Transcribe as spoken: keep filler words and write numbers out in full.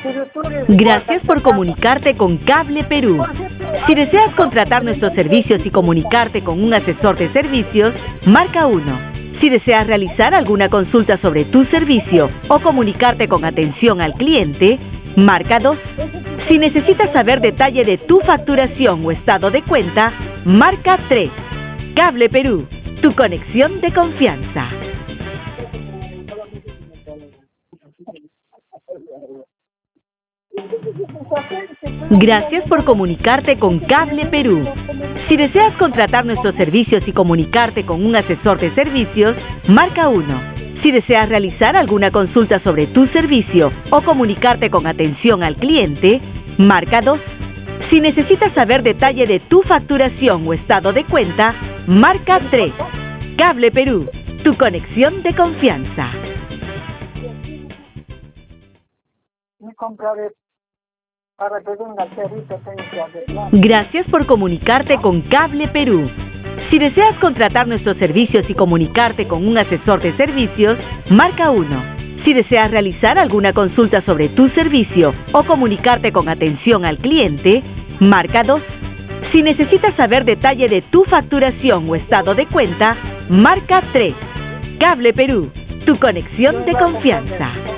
Gracias por comunicarte con Cable Perú. Si deseas contratar nuestros servicios y comunicarte con un asesor de servicios, marca uno. Si deseas realizar alguna consulta sobre tu servicio o comunicarte con atención al cliente, marca dos. Si necesitas saber detalle de tu facturación o estado de cuenta, marca tres. Cable Perú, tu conexión de confianza. Gracias por comunicarte con Cable Perú. Si deseas contratar nuestros servicios y comunicarte con un asesor de servicios, marca uno. Si deseas realizar alguna consulta sobre tu servicio o comunicarte con atención al cliente, marca dos. Si necesitas saber detalle de tu facturación o estado de cuenta, marca tres. Cable Perú, tu conexión de confianza. Gracias por comunicarte con Cable Perú. Si deseas contratar nuestros servicios y comunicarte con un asesor de servicios, marca uno. Si deseas realizar alguna consulta sobre tu servicio o comunicarte con atención al cliente, marca dos. Si necesitas saber detalle de tu facturación o estado de cuenta, marca tres. Cable Perú, tu conexión de confianza.